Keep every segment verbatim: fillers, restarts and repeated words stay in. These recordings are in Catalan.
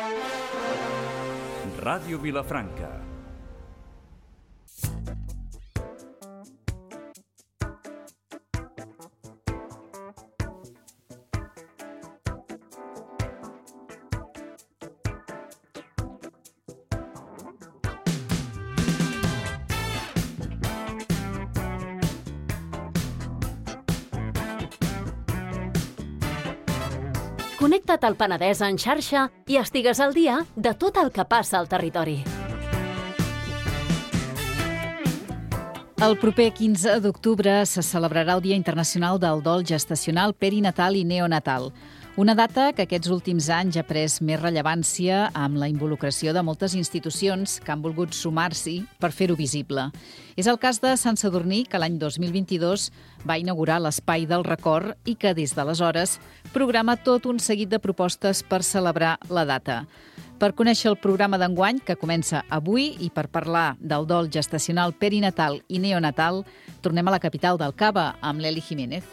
Ràdio Vilafranca. Connecta't al Penedès en xarxa i estigues al dia de tot el que passa al territori. El proper quinze d'octubre se celebrarà el Dia Internacional del Dol Gestacional, Perinatal i Neonatal. Una data que aquests últims anys ha pres més rellevància amb la involucració de moltes institucions que han volgut sumar-s'hi per fer-ho visible. És el cas de Sant Sadurní, que l'any dos mil vint-i-dos va inaugurar l'Espai del Record i que des d'aleshores programa tot un seguit de propostes per celebrar la data. Per conèixer el programa d'enguany, que comença avui, i per parlar del dol gestacional, perinatal i neonatal, tornem a la capital del Cava amb l'Eli Jiménez.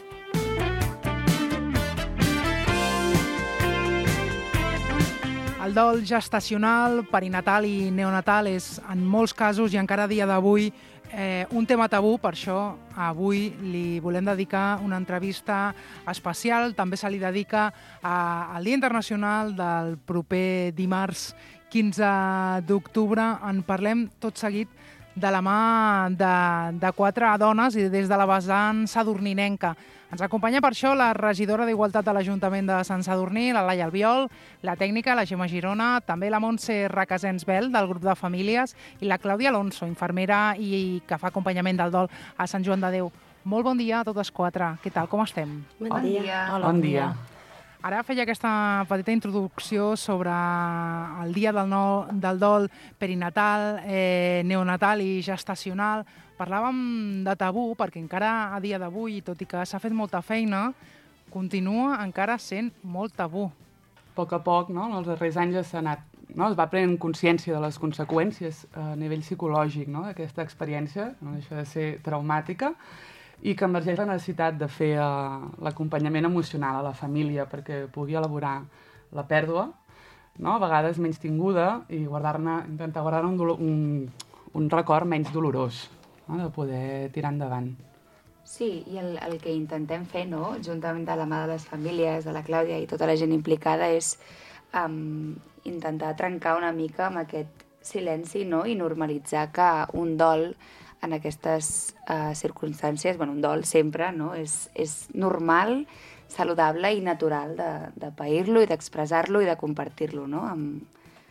El dol gestacional, perinatal i neonatal és, en molts casos i encara a dia d'avui, eh, un tema tabú. Per això avui li volem dedicar una entrevista especial. També se li dedica a, al Dia Internacional del proper dimarts quinze d'octubre. En parlem tot seguit de la mà de, de quatre dones i des de la vessant sadurninenca. Ens acompanya per això la regidora d'Igualtat de l'Ajuntament de Sant Sadurní, la Laia Albiol, la tècnica, la Gemma Girona, també la Montse Requesens Bel, del grup de famílies, i la Clàudia Alonso, infermera i que fa acompanyament del dol a Sant Joan de Déu. Molt bon dia a totes quatre. Què tal, com estem? Bon dia. Hola, bon dia. Ara feia aquesta petita introducció sobre el dia del, no, del dol perinatal, eh, neonatal i gestacional. Parlàvem de tabú perquè encara a dia d'avui, tot i que s'ha fet molta feina, continua encara sent molt tabú. A poc a poc, no? En els darrers anys s'ha anat, no? Es va prenent consciència de les conseqüències a nivell psicològic, no? D'aquesta experiència, no deixa de ser traumàtica, i que emergeix la necessitat de fer uh, l'acompanyament emocional a la família perquè pugui elaborar la pèrdua, no? A vegades menys tinguda, i guardar-ne, intentar guardar-ne un, un, un record menys dolorós, no? De poder tirar endavant. Sí, i el, el que intentem fer, no? Juntament de la mà de les famílies, de la Clàudia i tota la gent implicada, és um, intentar trencar una mica amb aquest silenci, no? I normalitzar que un dol en aquestes uh, circumstàncies, bueno, un dol sempre, no? És, és normal, saludable i natural de, de pair-lo i d'expressar-lo i de compartir-lo, no? Amb,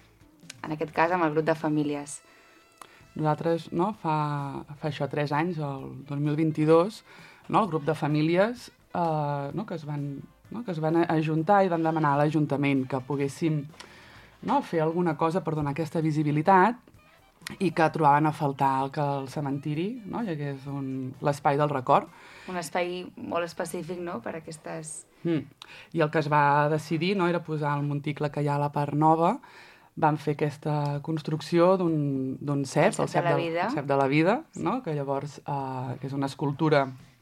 en aquest cas, amb el grup de famílies. Nosaltres, no, fa, fa això tres anys, el dos mil vint-i-dos, no, el grup de famílies eh, no, que, es van, no, que es van ajuntar i van demanar a l'Ajuntament que poguéssim, no, fer alguna cosa per donar aquesta visibilitat, i que trobaven a faltar que el cementiri, no, hi hagués un, l'espai del record. Un espai molt específic, no?, per a aquestes... Mm. I el que es va decidir, no, era posar el monticle que hi ha a la part nova. Van fer aquesta construcció d'un, d'un cep, el cep, de la de, vida. el cep de la vida, no? Que llavors eh, que és una escultura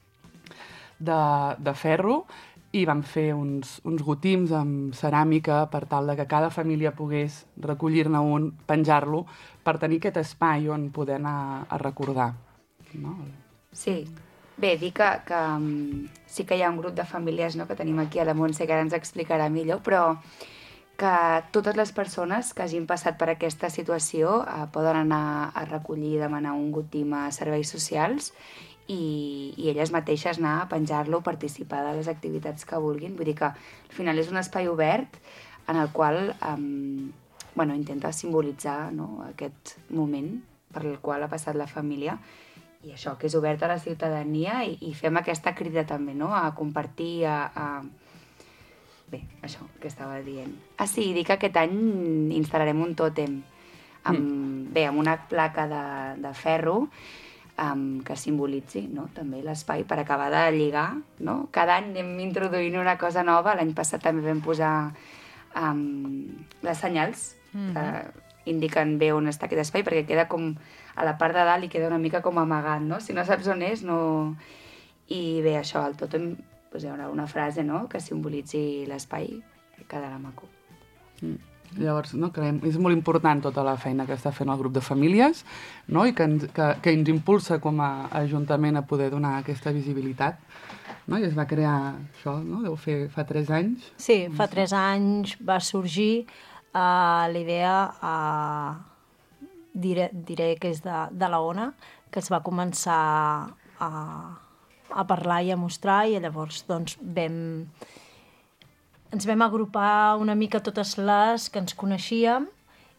de, de ferro, i van fer uns, uns gotims amb ceràmica per tal de que cada família pogués recollir-ne un, penjar-lo, per tenir aquest espai on poder anar a recordar. No? Sí. Bé, dir que, que um, sí que hi ha un grup de famílies, no?, que tenim aquí a la Montse, que ara ens explicarà millor, però que totes les persones que hagin passat per aquesta situació eh, poden anar a recollir i demanar un gotim a serveis socials i, i elles mateixes anar a penjar-lo, participar de les activitats que vulguin. Vull dir que al final és un espai obert en el qual eh, bueno, intenta simbolitzar, no?, aquest moment per el qual ha passat la família, i això, que és obert a la ciutadania, i, i fem aquesta crida també, no?, a compartir, a... a Bé, això que estava dient. Ah, sí, dic que aquest any instal·larem un tòtem amb, mm. bé, amb una placa de, de ferro um, que simbolitzi, no?, també l'espai, per acabar de lligar, no? Cada any anem introduint una cosa nova. L'any passat també vam posar um, les senyals mm-hmm. que indiquen bé on està aquest espai, perquè queda com a la part de dalt i queda una mica com amagat, no? Si no saps on és, no... I bé, això, el tòtem... Pues hi haurà una frase, no?, que simbolitzi l'espai, que quedarà maco. Mm. Llavors, no, creiem, és molt important tota la feina que està fent el grup de famílies, no? I que ens, que, que ens impulsa com a ajuntament a poder donar aquesta visibilitat. No? I es va crear això, no? Deu fer fa tres anys. Sí, fa tres anys va sorgir uh, la idea, uh, diré, diré que és de, de la ONA, que es va començar a, a parlar i a mostrar, i llavors doncs, vam... ens vam agrupar una mica totes les que ens coneixíem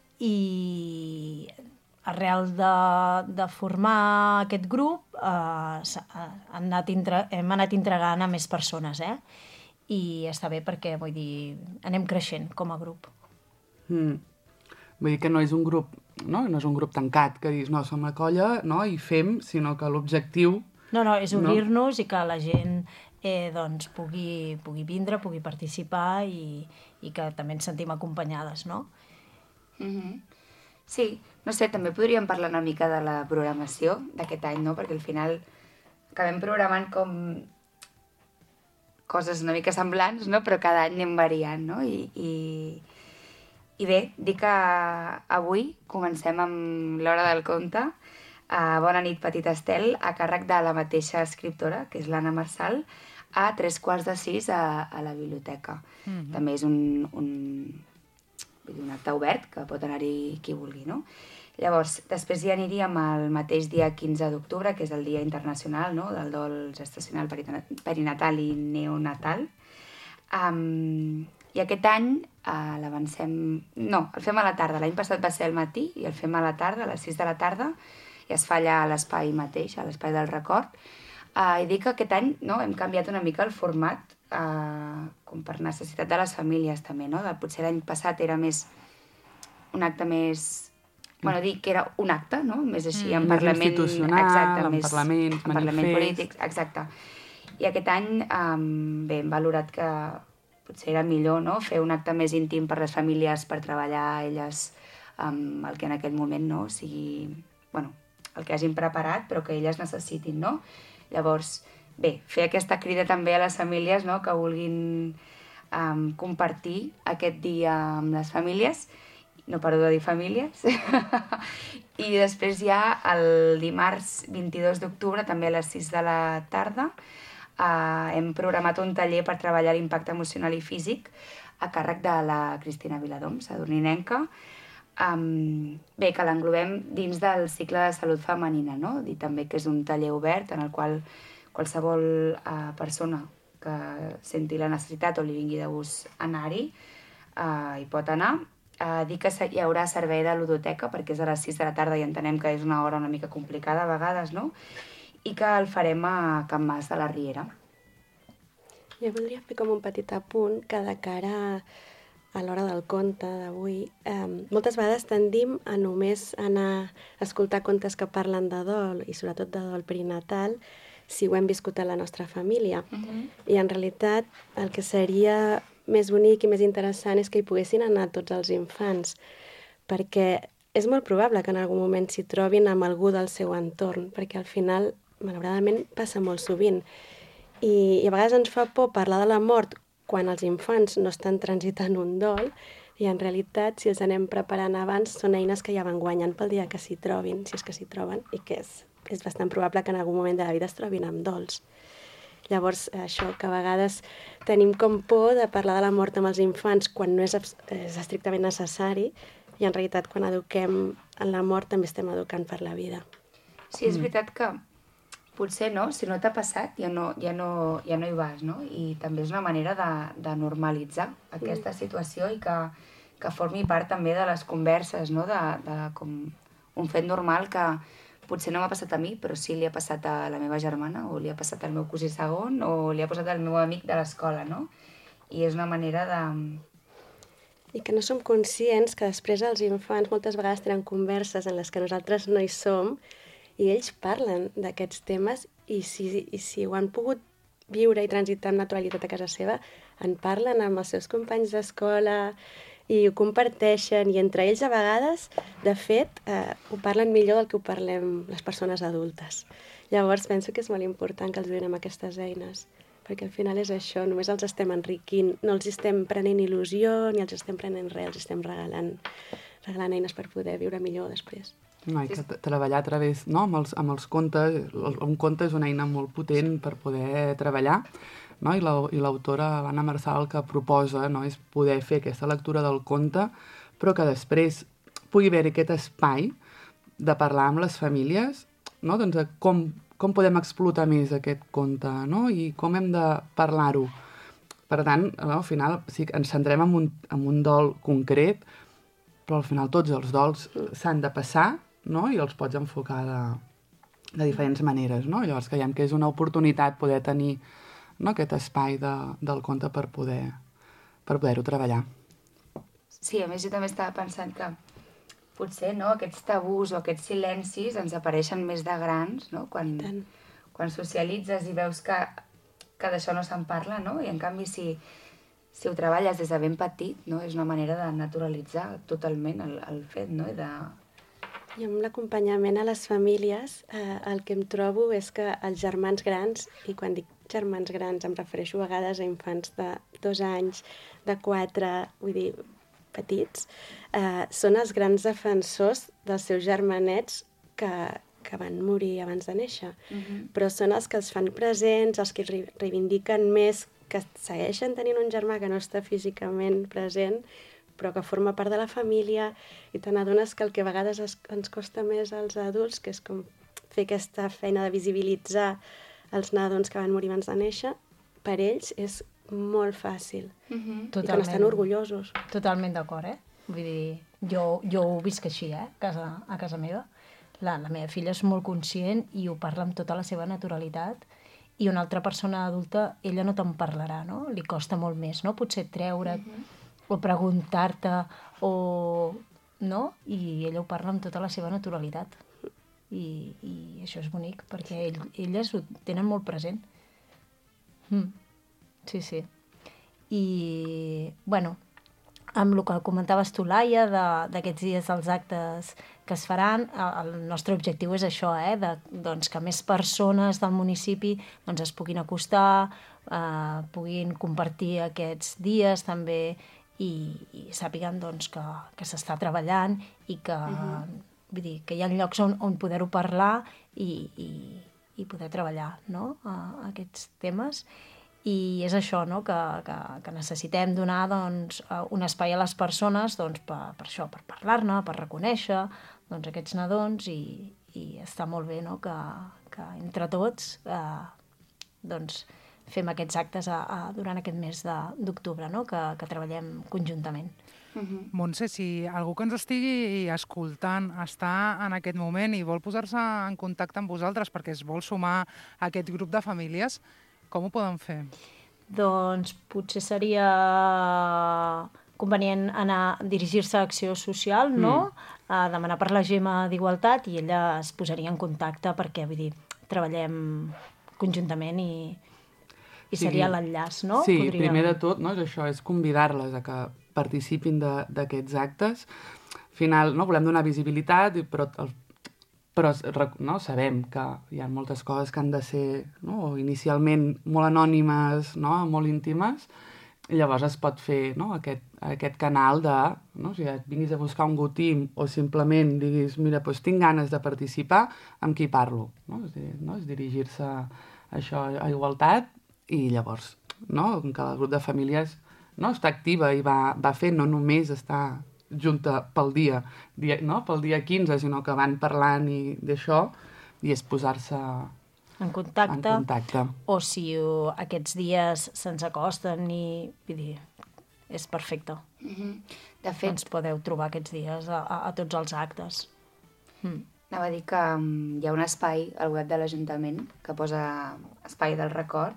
i arrel de, de formar aquest grup eh, han anat intre, hem anat entregant a més persones, eh? I està bé perquè, vull dir, anem creixent com a grup. Mm. Vull dir que no és un grup, no? No és un grup tancat, que dius, no, som la colla, no? I fem, sinó que l'objectiu... No, no, és obrir-nos, no? I que la gent eh, doncs, pugui, pugui vindre, pugui participar i, i que també ens sentim acompanyades, no? Mm-hmm. Sí, no sé, també podríem parlar una mica de la programació d'aquest any, no? Perquè al final acabem programant com coses una mica semblants, no? Però cada any anem variant, no? I, i, i bé, dir que avui comencem amb l'Hora del Conte. Uh, Bona nit, Petit Estel, a càrrec de la mateixa escriptora, que és l'Anna Marsal, a tres quarts de sis a, a la biblioteca. Mm-hmm. També és un, un, un acte obert, que pot anar-hi qui vulgui, no? Llavors, després hi aniríem el mateix dia quinze d'octubre, que és el Dia Internacional, no?, del dol gestacional, perinatal i neonatal. Um, I aquest any uh, l'avancem... No, el fem a la tarda. L'any passat va ser al matí i el fem a la tarda, a les sis de la tarda, i es fa allà a l'espai mateix, a l'espai del record. Uh, I dic que aquest any, no, hem canviat una mica el format, uh, com per necessitat de les famílies també, no? De, potser l'any passat era més un acte més... Bueno, dic que era un acte, no? Més així, en mm, parlament... institucional, exacte, en més, parlaments, en parlament polític, exacte. I aquest any, um, bé, hem valorat que potser era millor, no?, fer un acte més íntim per les famílies, per treballar elles um, el que en aquell moment, no?, sigui... Bueno, el que hagin preparat, però que elles necessitin, no? Llavors, bé, fer aquesta crida també a les famílies, no?, que vulguin um, compartir aquest dia amb les famílies, no paro de dir famílies, i després ja el dimarts vint-i-dos d'octubre, també a les sis de la tarda, uh, hem programat un taller per treballar l'impacte emocional i físic a càrrec de la Cristina Viladoms, adorninenca, Um, bé, que l'englobem dins del cicle de salut femenina, no? Dir també que és un taller obert en el qual qualsevol uh, persona que senti la necessitat o li vingui de gust anar-hi uh, hi pot anar. Uh, dir que hi haurà servei de ludoteca perquè és a les sis de la tarda i entenem que és una hora una mica complicada a vegades, no? I que el farem a Can Mas de la Riera. Jo voldria fer com un petit apunt que de cara a a l'hora del conte d'avui, eh, moltes vegades tendim a només anar a escoltar contes que parlen de dol, i sobretot de dol perinatal, si ho hem viscut a la nostra família. Uh-huh. I en realitat el que seria més bonic i més interessant és que hi poguessin anar tots els infants, perquè és molt probable que en algun moment s'hi trobin amb algú del seu entorn, perquè al final, malauradament, passa molt sovint. I, i a vegades ens fa por parlar de la mort quan els infants no estan transitant un dol, i en realitat, si els anem preparant abans, són eines que ja van guanyant pel dia que s'hi trobin, si és que s'hi troben, i que és, és bastant probable que en algun moment de la vida es trobin amb dols. Llavors, això, que a vegades tenim com por de parlar de la mort amb els infants quan no és, és estrictament necessari, i en realitat quan eduquem en la mort també estem educant per la vida. Sí, és veritat que potser no, si no t'ha passat, ja no, ja no, ja no hi vas, no? I també és una manera de, de normalitzar aquesta situació i que, que formi part també de les converses, no? De, de com un fet normal que potser no m'ha passat a mi, però sí li ha passat a la meva germana, o li ha passat al meu cosí segon, o li ha passat al meu amic de l'escola, no? I és una manera de... I que no som conscients que després els infants moltes vegades tenen converses en les que nosaltres no hi som, i ells parlen d'aquests temes i si, i si ho han pogut viure i transitar amb naturalitat a casa seva, en parlen amb els seus companys d'escola i ho comparteixen, i entre ells a vegades, de fet, eh, ho parlen millor del que ho parlem les persones adultes. Llavors penso que és molt important que els donem aquestes eines, perquè al final és això, només els estem enriquint, no els estem prenent il·lusió, ni els estem prenent res, els estem regalant, regalant eines per poder viure millor després. No, i que treballar a través, no, amb els, amb els contes, un conte és una eina molt potent per poder treballar, no? I l'autora, l'Anna Marsal, el que proposa, no, és poder fer aquesta lectura del conte, però que després pugui haver aquest espai de parlar amb les famílies, no? Doncs com, com podem explotar més aquest conte, no? I com hem de parlar-ho. Per tant, no, al final sí, ens centrem en un, en un dol concret, però al final tots els dols s'han de passar, no? I els pots enfocar de, de diferents maneres, no? Llavors creiem que és una oportunitat poder tenir, no, aquest espai de, del conte per poder per poder-ho treballar. Sí, a més jo també estava pensant que potser, no, aquests tabús o aquests silencis ens apareixen més de grans, no? Quan, quan socialitzes i veus que, que d'això no se'n parla, no? I en canvi si, si ho treballes des de ben petit, no? És una manera de naturalitzar totalment el, el fet, no? I de... I amb l'acompanyament a les famílies, eh, el que em trobo és que els germans grans, i quan dic germans grans em refereixo a vegades a infants de dos anys, de quatre, vull dir, petits, eh, són els grans defensors dels seus germanets que, que van morir abans de néixer. Uh-huh. Però són els que els fan presents, els que reivindiquen més, que segueixen tenint un germà que no està físicament present, però que forma part de la família, i te n'adones que el que a vegades es, ens costa més als adults, que és com fer aquesta feina de visibilitzar els nadons que van morir abans de néixer, per ells és molt fàcil. Uh-huh. I que n'estan orgullosos. Totalment d'acord, eh? Vull dir, jo, jo ho visc així, eh? A casa, a casa meva. La, la meva filla és molt conscient i ho parla amb tota la seva naturalitat, i una altra persona adulta, ella no te'n parlarà, no? Li costa molt més, no? Potser treure't, uh-huh. o preguntar-te, o... no? I ella ho parla amb tota la seva naturalitat. I, i això és bonic, perquè ell, elles ho tenen molt present. Mm. Sí, sí. I, bueno, amb el que comentaves tu, Laia, d'aquests dies dels actes que es faran, el nostre objectiu és això, eh? De, doncs, que més persones del municipi doncs, es puguin acostar, eh, puguin compartir aquests dies també, i, i sàpiguen doncs, que, que s'està treballant i que, uh-huh. vull dir, que hi ha llocs on, on poder-ho parlar i, i, i poder treballar, no? a, a aquests temes. I és això, no? que, que, que necessitem donar doncs, un espai a les persones doncs, per, per això, per parlar-ne, per reconèixer doncs, aquests nadons, i, i està molt bé, no? que, que entre tots eh, doncs, fem aquests actes a, a, durant aquest mes d'octubre, no? que, que treballem conjuntament. Uh-huh. Montse, si algú que ens estigui escoltant està en aquest moment i vol posar-se en contacte amb vosaltres perquè es vol sumar a aquest grup de famílies, com ho poden fer? Doncs potser seria convenient anar, dirigir-se a Acció Social, no? Mm. A demanar per la Gemma d'Igualtat, i ella es posaria en contacte perquè, vull dir, treballem conjuntament i, i sí, seria l'enllaç, no? Sí, Podríem... primer de tot, no, és això, és convidar-les a que participin d'aquests actes. Al final, no, volem donar visibilitat, però, però no, sabem que hi ha moltes coses que han de ser, no, inicialment molt anònimes, no, molt íntimes, i llavors es pot fer, no, aquest, aquest canal de, no, si et vinguis a buscar un gotim o simplement diguis, mira, doncs tinc ganes de participar, amb qui parlo, no? És, dir, no? És dirigir-se a això, a igualtat, i llavors, no, que el grup de famílies, no, està activa i va, va fer, no només està junta pel dia, dia, no, pel dia quinze, sinó que van parlant i d'això, i és posar-se en contacte, en contacte. O si uh, aquests dies se'ns acosten i, vull dir, és perfecte. Mm-hmm. De fet, ens podeu trobar aquests dies a, a, a tots els actes. Mm. Anava a dir que um, hi ha un espai al web de l'Ajuntament que posa Espai del Record,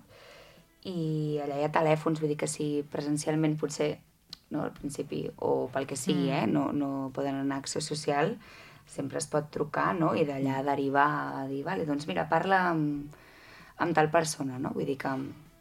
i allà hi ha telèfons, vull dir que si presencialment potser, no, al principi, o pel que sigui, mm. eh, no, no poden anar a Acció Social, sempre es pot trucar, no?, i d'allà derivar a dir, vale, doncs mira, parla amb, amb tal persona, no? Vull dir que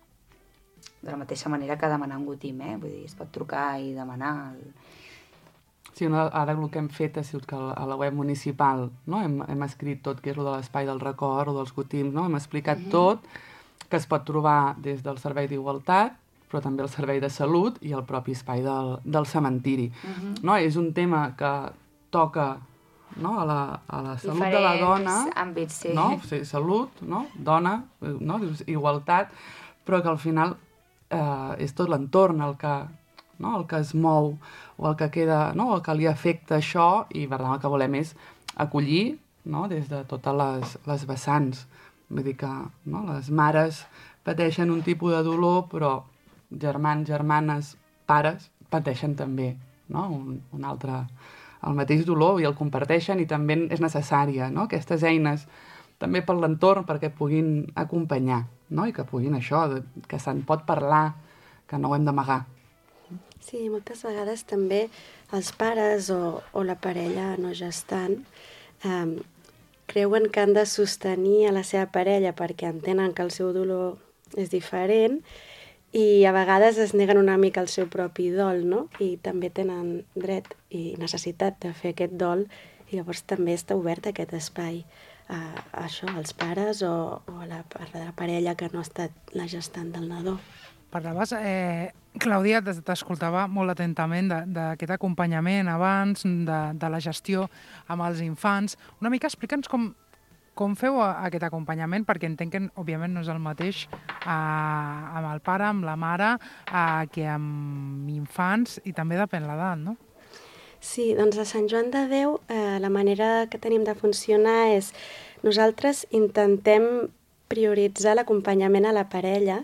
de la mateixa manera que demanar un gotim, eh? Vull dir, es pot trucar i demanar... El... Sí, no, ara el que hem fet ha sigut que a la web municipal, no?, hem, hem escrit tot, que és el de l'espai del record o dels gotims, no?, hem explicat mm-hmm. tot, que es pot trobar des del Servei d'Igualtat, però també el Servei de Salut i el propi espai del, del cementiri. Uh-huh. No? És un tema que toca, no? a, la, a la salut diferents de la dona, àmbits, sí. No? Sí, salut, no? Dona, no? Igualtat, però que al final eh, és tot l'entorn el que, no? el que es mou o el que queda, no? el que li afecta això, i per tant el que volem és acollir, no? des de totes les, les vessants. Vull dir que, no? les mares pateixen un tipus de dolor, però germans, germanes, pares pateixen també, no? un, un altre, el mateix dolor, i el comparteixen, i també és necessària, no? aquestes eines també per l'entorn perquè puguin acompanyar, no? i que puguin això, que se'n pot parlar, que no ho hem d'amagar. Sí, moltes vegades també els pares o, o la parella no gestant eh, creuen que han de sostenir a la seva parella perquè entenen que el seu dolor és diferent, i a vegades es neguen una mica el seu propi dol, no? I també tenen dret i necessitat de fer aquest dol, i llavors també està obert aquest espai a, a això, als pares o, o a la, a la parella que no ha estat la gestant del nadó. Parlaves, eh, Clàudia, t'escoltava molt atentament d'aquest acompanyament abans, de, de la gestió amb els infants. Una mica explica'ns com, com feu aquest acompanyament, perquè entenc que, òbviament, no és el mateix eh, amb el pare, amb la mare, eh, que amb infants, i també depèn l'edat, no? Sí, doncs a Sant Joan de Déu eh, la manera que tenim de funcionar és nosaltres intentem prioritzar l'acompanyament a la parella.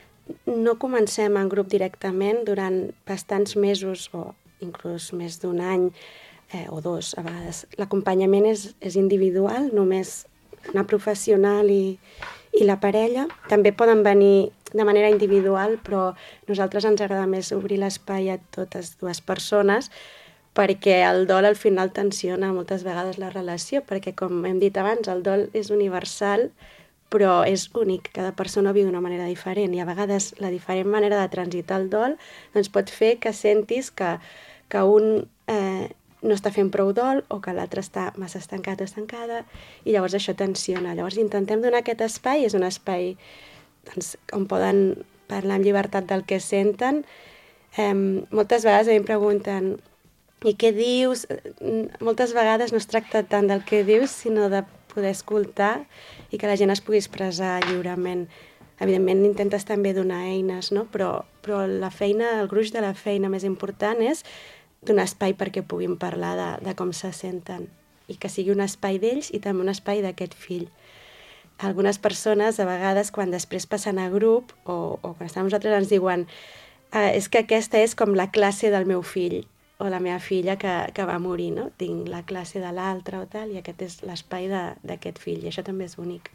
No comencem en grup directament durant bastants mesos o inclús més d'un any eh, o dos a vegades. L'acompanyament és, és individual, només una professional i, i la parella. També poden venir de manera individual, però nosaltres ens agrada més obrir l'espai a totes dues persones, perquè el dol al final tensiona moltes vegades la relació, perquè com hem dit abans, el dol és universal, però és únic, cada persona viu d'una manera diferent, i a vegades la diferent manera de transitar el dol doncs pot fer que sentis que, que un eh, no està fent prou dol o que l'altre està massa estancat o estancada, i llavors això tensiona. Llavors intentem donar aquest espai, és un espai doncs, on poden parlar amb llibertat del que senten. Eh, moltes vegades a mi em pregunten i què dius? Moltes vegades no es tracta tant del que dius, sinó de poder escoltar i que la gent es pugui expressar lliurement. Evidentment intentes també donar eines, no? però, però la feina, el gruix de la feina més important és donar espai perquè puguin parlar de, de com se senten, i que sigui un espai d'ells i també un espai d'aquest fill. Algunes persones, a vegades, quan després passen a grup o, o quan estan amb nosaltres, ens diuen ah, és que aquesta és com la classe del meu fill o la meva filla que, que va morir, no? Tinc la classe de l'altre o tal, i aquest és l'espai d'aquest fill, i això també és únic.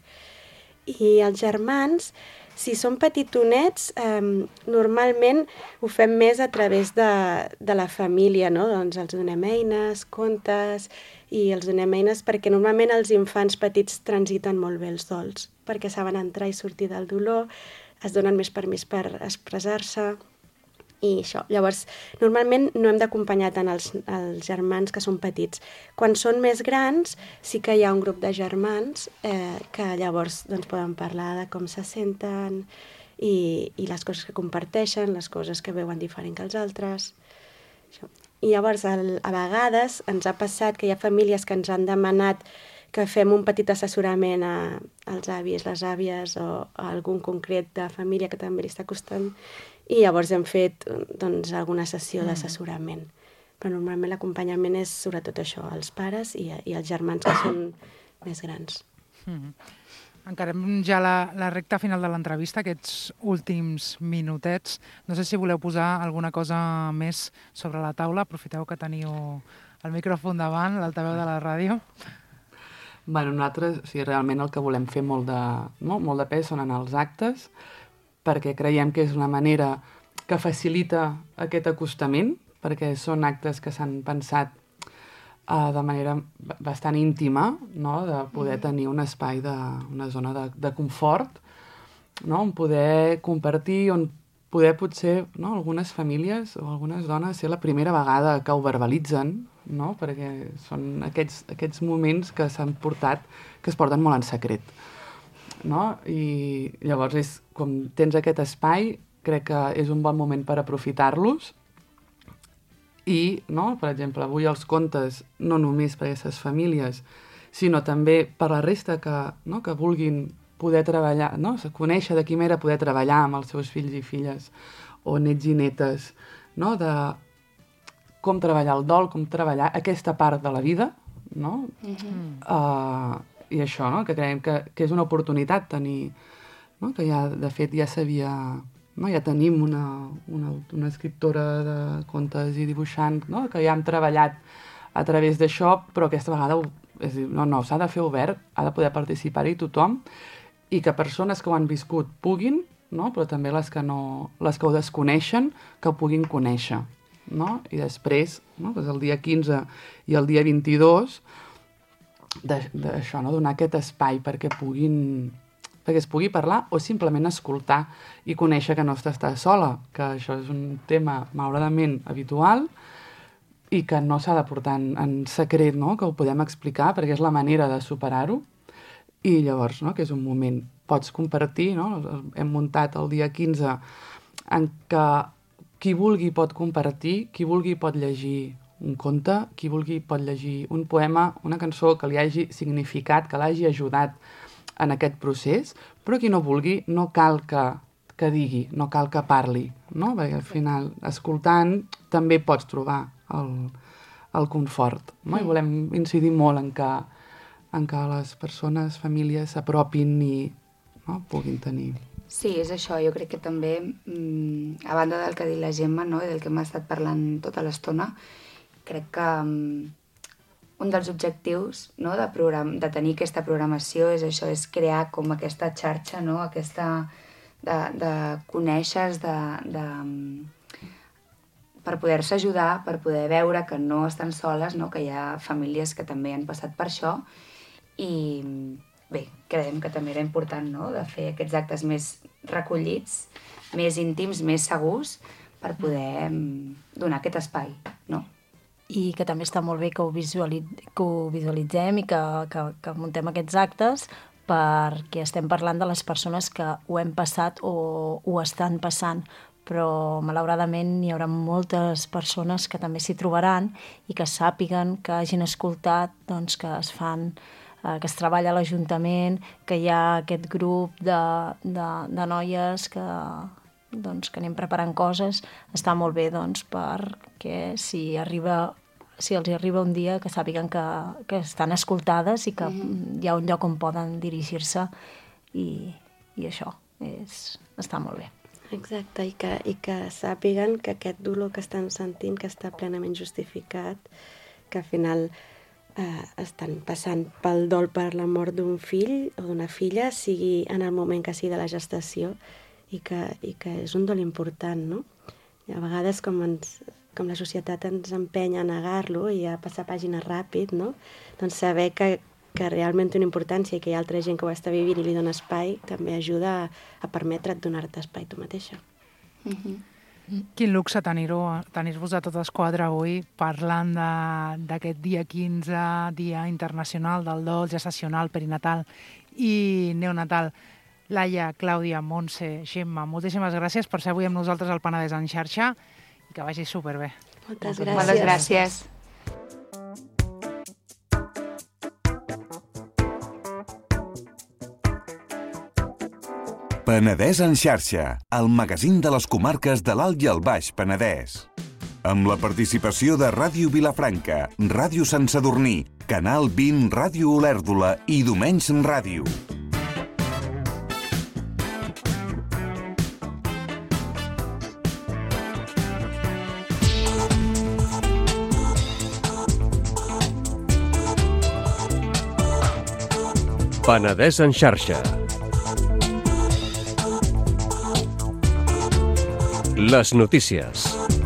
I els germans, si són petitonets, eh, normalment ho fem més a través de, de la família, no? Doncs els donem eines, contes, i els donem eines perquè normalment els infants petits transiten molt bé els dols, perquè saben entrar i sortir del dolor, es donen més permís per expressar-se, i això. Llavors, normalment no hem d'acompanyar tant els, els germans que són petits. Quan són més grans, sí que hi ha un grup de germans eh, que llavors doncs, poden parlar de com se senten i, i les coses que comparteixen, les coses que veuen diferent que els altres. Això. I llavors, el, a vegades, ens ha passat que hi ha famílies que ens han demanat que fem un petit assessorament a, als avis, les àvies o a algun concret de família que també li està costant, i llavors hem fet doncs, alguna sessió d'assessorament. Però normalment l'acompanyament és sobretot això, els pares i, i els germans que són més grans. Mm. Encarem ja la, la recta final de l'entrevista, aquests últims minutets. No sé si voleu posar alguna cosa més sobre la taula. Aprofiteu que teniu el micròfon davant, l'altaveu de la ràdio. Bueno, nosaltres, sí, realment el que volem fer molt de, no? molt de pes són en els actes, perquè creiem que és una manera que facilita aquest acostament, perquè són actes que s'han pensat uh, de manera bastant íntima, no? De poder tenir un espai, de, una zona de, de confort, no? On poder compartir, on poder potser, no? Algunes famílies o algunes dones ser la primera vegada que ho verbalitzen, no? Perquè són aquests, aquests moments que s'han portat, que es porten molt en secret. no? I llavors, és, com tens aquest espai, crec que és un bon moment per aprofitar-los. I, no, per exemple, avui els contes, no només per a aquestes famílies, sinó també per la resta que, no, que vulguin poder treballar, no? Conèixer de quina manera poder treballar amb els seus fills i filles, o nets i netes, no? De com treballar el dol, com treballar aquesta part de la vida, no? Mm-hmm. Uh, I això, no? Que creiem que, que és una oportunitat tenir, no? Que ja, de fet, ja s'havia... No? Ja tenim una, una, una escriptora de contes i dibuixant, no? Que ja hem treballat a través d'això, però aquesta vegada ho, és dir, no, no, s'ha de fer obert, ha de poder participar-hi tothom, i que persones que ho han viscut puguin, no? Però també les que, no, les que ho desconeixen, que ho puguin conèixer. No? I després, no? Doncs el dia quinze i el dia vint-i-dos, d'això, no? Donar aquest espai perquè puguin... perquè es pugui parlar o simplement escoltar i conèixer que no està sola, que això és un tema malauradament habitual i que no s'ha de portar en, en secret, no? Que ho podem explicar perquè és la manera de superar-ho. I llavors, no? Que és un moment, pots compartir, no? Hem muntat el dia quinze en què qui vulgui pot compartir, qui vulgui pot llegir un conte, qui vulgui pot llegir un poema, una cançó que li hagi significat, que l'hagi ajudat en aquest procés, però qui no vulgui no cal que, que digui, no cal que parli, no? Perquè al final, escoltant, també pots trobar el, el confort, no? I volem incidir molt en que, en que les persones, famílies, s'apropin i, no? Puguin tenir... Sí, és això. Jo crec que també, mmm, a banda del que ha dit la Gemma, no? I del que hem estat parlant tota l'estona, crec que... Mmm, un dels objectius, no, de, program, de tenir aquesta programació és això, és crear com aquesta xarxa, no, aquesta de, de conèixer, de, de, per poder-se ajudar, per poder veure que no estan soles, no, que hi ha famílies que també han passat per això i bé, creiem que també era important, no, de fer aquests actes més recollits, més íntims, més segurs, per poder donar aquest espai, no? I que també està molt bé que ho, visualitz, que ho visualitzem i que, que, que muntem aquests actes perquè estem parlant de les persones que ho hem passat o ho estan passant, però malauradament hi haurà moltes persones que també s'hi trobaran i que sàpiguen, que hagin escoltat, doncs, que es fan, eh, que es treballa a l'Ajuntament, que hi ha aquest grup de, de, de noies que... doncs, que anem preparant coses, està molt bé doncs, perquè si, arriba, si els arriba un dia que sàpiguen que, que estan escoltades i que mm-hmm. hi ha un lloc on poden dirigir-se i, i això és, està molt bé. Exacte, i que, i que sàpiguen que aquest dolor que estan sentint, que està plenament justificat, que al final eh, estan passant pel dol per la mort d'un fill o d'una filla, sigui en el moment que sigui de la gestació, i que, i que és un dol important, no? I a vegades, com, ens, com la societat ens empenya a negar-lo i a passar pàgina ràpid, no? Doncs saber que, que realment té una importància i que hi ha altra gent que ho està vivint i li dona espai, també ajuda a, a permetre't donar-te espai tu mateixa. Mm-hmm. Quin luxe tenir-ho, tenir-vos a totes quatre avui parlant d'aquest dia quinze, Dia Internacional del Dol Gestacional, Perinatal i Neonatal. Laia, Clàudia, Montse, Gemma, moltíssimes gràcies per ser avui amb nosaltres al Penedès en xarxa i que vagi superbé. Moltes gràcies. Moltes gràcies. Penedès en xarxa, el magazín de les comarques de l'Alt i el Baix Penedès. Amb la participació de Ràdio Vilafranca, Ràdio Sant Sadurní, Canal vint, Ràdio Olèrdola i Domenys Ràdio. Penedès en xarxa. Les notícies.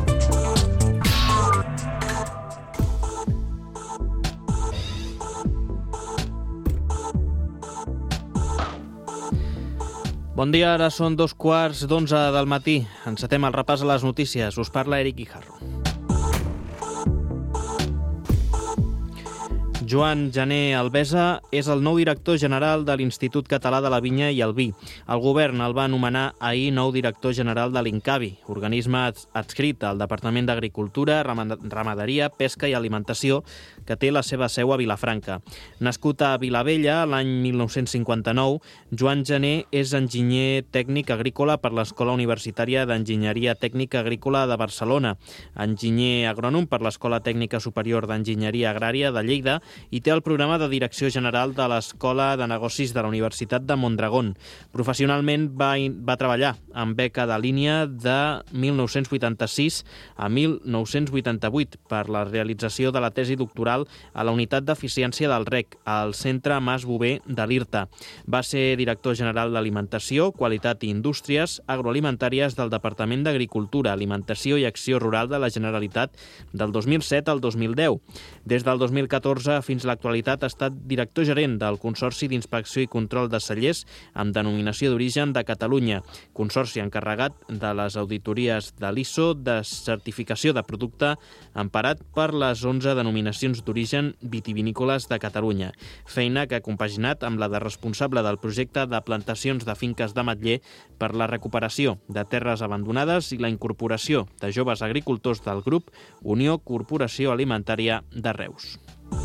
Bon dia, ara són dos quarts d'onze del matí. Encetem el repàs a les notícies. Us parla Eric Guijarro. Joan Jané Albesa és el nou director general de l'Institut Català de la Vinya i el Vi. El govern el va anomenar ahir nou director general de l'INCAVI, organisme adscrit al Departament d'Agricultura, Ramaderia, Pesca i Alimentació, que té la seva seu a Vilafranca. Nascut a Vilavella l'any mil nou-cents cinquanta-nou, Joan Jané és enginyer tècnic agrícola per l'Escola Universitària d'Enginyeria Tècnica Agrícola de Barcelona, enginyer agrònom per l'Escola Tècnica Superior d'Enginyeria Agrària de Lleida i té el programa de Direcció General de l'Escola de Negocis de la Universitat de Mondragón. Professionalment va, va treballar amb beca de línia de mil nou-cents vuitanta-sis a mil nou-cents vuitanta-vuit per la realització de la tesi doctoral a la Unitat d'Eficiència del R E C, al Centre Mas Bover de l'IRTA. Va ser director general d'Alimentació, Qualitat i Indústries Agroalimentàries del Departament d'Agricultura, Alimentació i Acció Rural de la Generalitat del dos mil set al dos mil deu. Des del dos mil catorze fins a l'actualitat ha estat director gerent del Consorci d'Inspecció i Control de Cellers amb denominació d'origen de Catalunya, consorci encarregat de les auditories de l'I S O de certificació de producte emparat per les onze denominacions d'origen vitivinícoles de Catalunya, feina que ha compaginat amb la de responsable del projecte de plantacions de finques d'ametller per la recuperació de terres abandonades i la incorporació de joves agricultors del grup Unió Corporació Alimentària de Reus.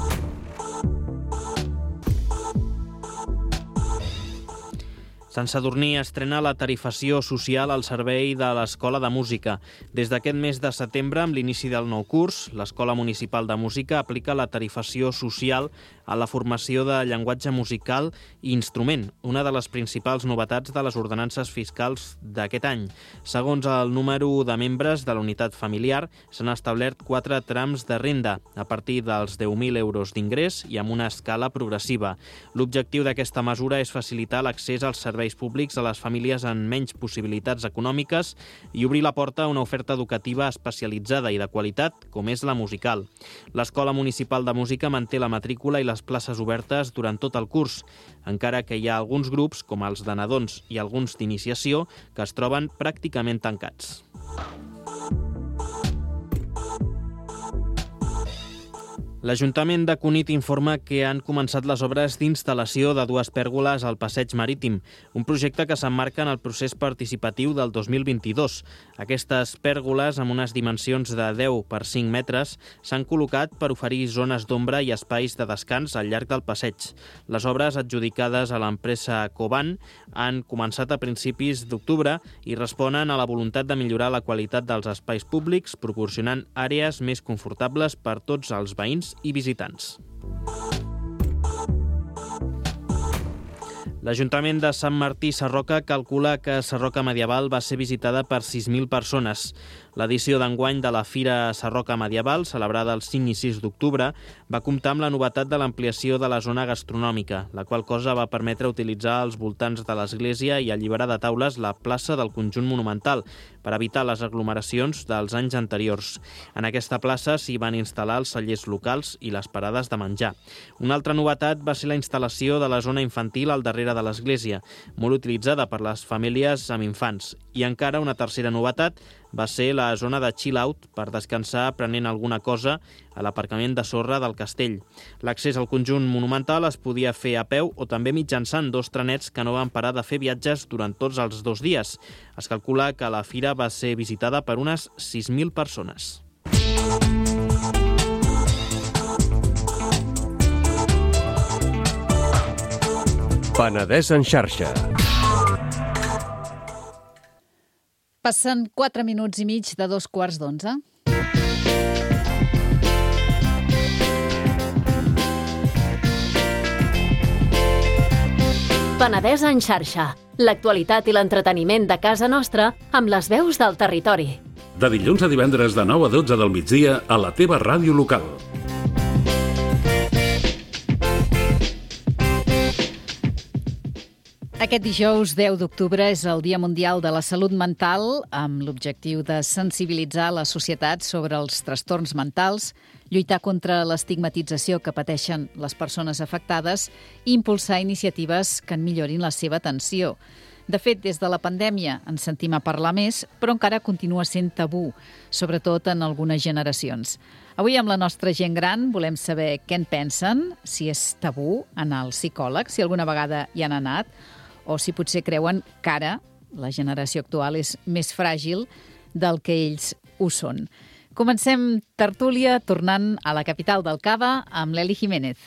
Sant Sadurní estrena la tarifació social al servei de l'Escola de Música. Des d'aquest mes de setembre, amb l'inici del nou curs, l'Escola Municipal de Música aplica la tarifació social a la formació de llenguatge musical i instrument, una de les principals novetats de les ordenances fiscals d'aquest any. Segons el número de membres de la unitat familiar, s'han establert quatre trams de renda, a partir dels deu mil euros d'ingrés i amb una escala progressiva. L'objectiu d'aquesta mesura és facilitar l'accés als serveis públics a les famílies amb menys possibilitats econòmiques i obrir la porta a una oferta educativa especialitzada i de qualitat, com és la musical. L'Escola Municipal de Música manté la matrícula i les places obertes durant tot el curs, encara que hi ha alguns grups, com els de nadons i alguns d'iniciació, que es troben pràcticament tancats. L'Ajuntament de Cunit informa que han començat les obres d'instal·lació de dues pèrgoles al passeig marítim, un projecte que s'emmarca en el procés participatiu del dos mil vint-i-dos. Aquestes pèrgoles, amb unes dimensions de deu per cinc metres, s'han col·locat per oferir zones d'ombra i espais de descans al llarg del passeig. Les obres, adjudicades a l'empresa Coban, han començat a principis d'octubre i responen a la voluntat de millorar la qualitat dels espais públics, proporcionant àrees més confortables per tots els veïns i visitants. L'Ajuntament de Sant Martí Sarroca calcula que Sarroca Medieval va ser visitada per sis mil persones. L'edició d'enguany de la Fira Sarroca Medieval, celebrada el cinc i sis d'octubre, va comptar amb la novetat de l'ampliació de la zona gastronòmica, la qual cosa va permetre utilitzar els voltants de l'església i alliberar de taules la plaça del conjunt monumental, per evitar les aglomeracions dels anys anteriors. En aquesta plaça s'hi van instal·lar els cellers locals i les parades de menjar. Una altra novetat va ser la instal·lació de la zona infantil al darrere de l'església, molt utilitzada per les famílies amb infants. I encara una tercera novetat va ser la zona de chill-out per descansar prenent alguna cosa a l'aparcament de sorra del castell. L'accés al conjunt monumental es podia fer a peu o també mitjançant dos trenets que no van parar de fer viatges durant tots els dos dies. Es calcula que la fira va ser visitada per unes sis mil persones. Penedès en xarxa. Passen quatre minuts i mig de dos quarts d'onze. Penedès en xarxa. L'actualitat i l'entreteniment de casa nostra amb les veus del territori. De dilluns a divendres de nou a dotze del migdia a la teva ràdio local. Aquest dijous deu d'octubre és el Dia Mundial de la Salut Mental, amb l'objectiu de sensibilitzar la societat sobre els trastorns mentals, lluitar contra l'estigmatització que pateixen les persones afectades i impulsar iniciatives que en millorin la seva atenció. De fet, des de la pandèmia en sentim a parlar més, però encara continua sent tabú, sobretot en algunes generacions. Avui amb la nostra gent gran volem saber què en pensen, si és tabú anar al psicòleg, si alguna vegada hi han anat, o si potser creuen que ara la generació actual és més fràgil del que ells ho són. Comencem tertúlia tornant a la capital del Cava amb l'Eli Jiménez.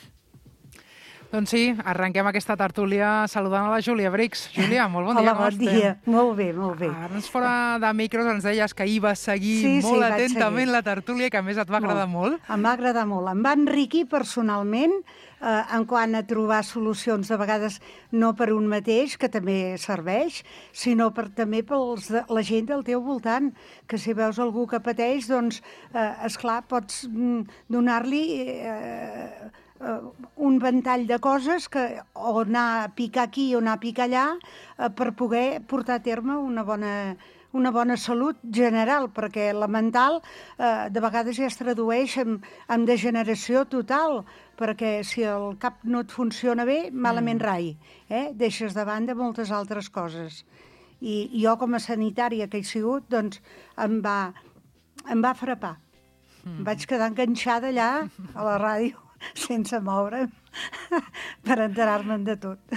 Doncs sí, arrenquem aquesta tertúlia saludant a la Júlia Brix. Júlia, molt bon Hola, dia. Hola, bon dia. Molt bé, molt bé. Abans fora de micros ens deies que ahir vas seguir sí, molt sí, atentament seguir. la tertúlia, que a més et va agradar molt. molt. Em va agradar molt. Em va enriquir personalment eh, en quant a trobar solucions, de vegades no per un mateix, que també serveix, sinó per, també per la gent del teu voltant, que si veus algú que pateix, doncs, eh, esclar, pots mm, donar-li... Eh, Uh, un ventall de coses que o anar a picar aquí o anar a picar allà uh, per poder portar a terme una bona, una bona salut general, perquè la mental uh, de vegades ja es tradueix en, en degeneració total, perquè si el cap no et funciona bé, malament mm. rai, eh? Deixes de banda moltes altres coses. I, i jo com a sanitària que he sigut, doncs em va, em va frapar. Mm. Vaig quedar enganxada allà a la ràdio sense moure'm, per enterar-me'n de tot.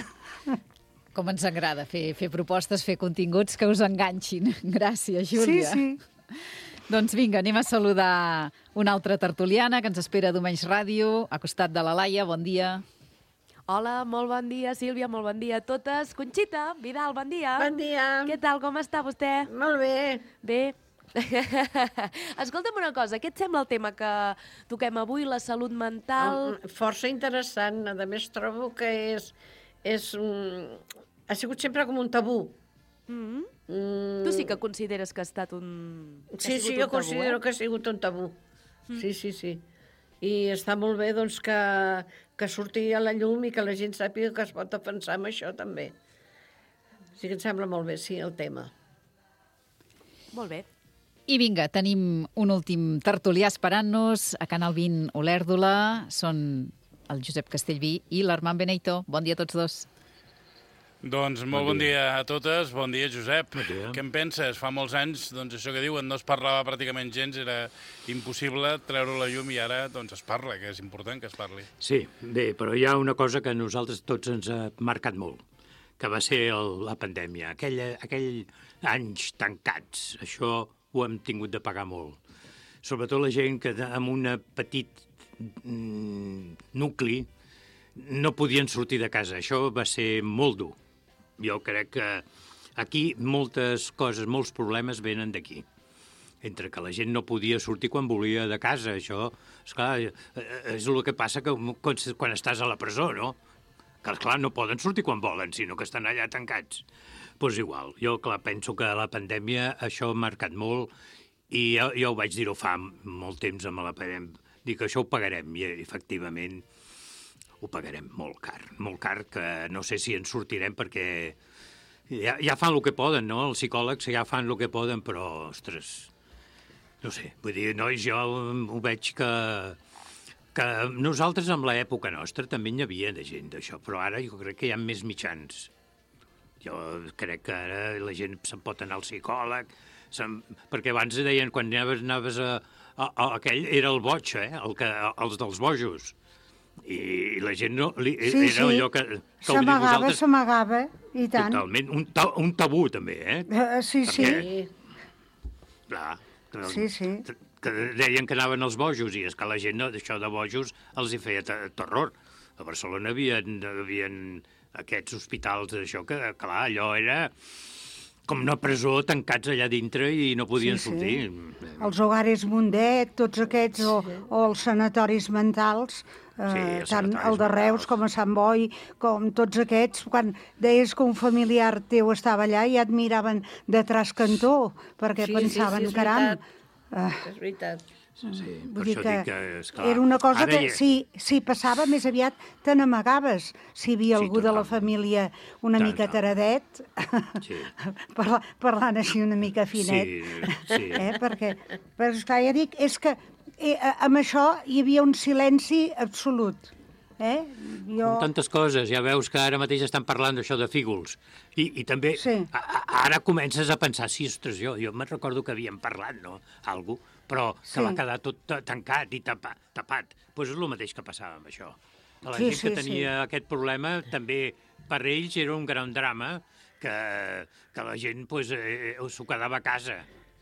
Com ens agrada fer, fer propostes, fer continguts que us enganxin. Gràcies, Júlia. Sí, sí. Doncs vinga, anem a saludar una altra tertuliana que ens espera a Domenys Ràdio, a costat de la Laia. Bon dia. Hola, molt bon dia, Sílvia, molt bon dia a totes. Conxita, Vidal, bon dia. Bon dia. Què tal, com està vostè? Molt bé. Bé. Escolta'm una cosa, què et sembla el tema que toquem avui, la salut mental? Força interessant, a més trobo que és, és un... ha sigut sempre com un tabú. Mm-hmm. Mm. Tu sí que consideres que ha estat un... Sí, sí, jo tabú, considero eh? que ha sigut un tabú. Mm. Sí, sí, sí. I està molt bé doncs, que, que surti a la llum i que la gent sàpiga que es pot defensar amb això també. Sí que em sembla molt bé, sí, el tema. Molt bé. I vinga, tenim un últim tertulià esperant-nos a Canal vint Olèrdola. Són el Josep Castellví i l'Armand Beneito. Bon dia a tots dos. Doncs molt bon dia, bon dia a totes. Bon dia, Josep. Bon dia. Què en penses? Fa molts anys, doncs això que diuen, no es parlava pràcticament gens, era impossible treure la llum i ara doncs es parla, que és important que es parli. Sí, bé, però hi ha una cosa que a nosaltres tots ens ha marcat molt, que va ser el, la pandèmia. Aquell, aquell anys tancats, això ho hem tingut de pagar molt. Sobretot la gent que amb un petit mm, nucli no podien sortir de casa. Això va ser molt dur. Jo crec que aquí moltes coses, molts problemes venen d'aquí. Entre que la gent no podia sortir quan volia de casa. Això, esclar, és el que passa que quan, quan estàs a la presó, no? Que, esclar, no poden sortir quan volen, sinó que estan allà tancats. Doncs pues igual, jo clar, penso que la pandèmia això ha marcat molt i jo, jo ho vaig dir-ho fa molt temps amb la pandèmia, dir que això ho pagarem i efectivament ho pagarem molt car, molt car, que no sé si en sortirem perquè ja, ja fan el que poden, no? Els psicòlegs ja fan el que poden, però, ostres, no sé, vull dir, nois, jo ho veig que, que nosaltres en l'època nostra també n'hi havia de gent d'això, però ara jo crec que hi ha més mitjans. Jo crec que ara la gent se'n pot anar al psicòleg, perquè abans deien, quan anaves, anaves a, a, a aquell, era el boig, eh? el que, els dels bojos. I la gent no... Li, sí, era allò que... que s'amagava, vosaltres... s'amagava, i tant. Totalment, un, ta, un tabú també, eh? Uh, sí, perquè, sí. Clar, que, sí, sí. que deien que anaven els bojos, i és que la gent, això de bojos, els hi feia terror. A Barcelona havien... havien aquests hospitals d'això, que clar, allò era com una presó, tancats allà dintre i no podien sí, sortir. Sí. Els hogares Mundet, tots aquests, o, o els sanatoris mentals, eh, sí, tant el de Reus com a Sant Boi, com tots aquests, quan deies que un familiar teu estava allà i ja et miraven de trascantó, perquè sí, pensaven, sí, sí, caram... Uh, és veritat. Sí, sí, Vull per dir això que, dic que, esclar, era una cosa que, ja... si, si passava, més aviat te n'amagaves. Si hi havia sí, algú total. de la família una tant, mica taradet, sí. parla, parlant així una mica finet, sí, sí. Eh? perquè, perquè esclar, ja dic, és que eh, amb això hi havia un silenci absolut. Eh? Jo... Com tantes coses, ja veus que ara mateix estan parlant d'això de fígols. I, i també sí. a, a, ara comences a pensar, sí, ostres, jo, jo me'n recordo que havíem parlat, no?, algú. però que Sí. va quedar tot tancat i tapat. tapat. Pues és el mateix que passava amb això. La Sí, gent sí, que tenia sí. aquest problema, també per ells era un gran drama que, que la gent pues, eh, s'ho quedava a casa.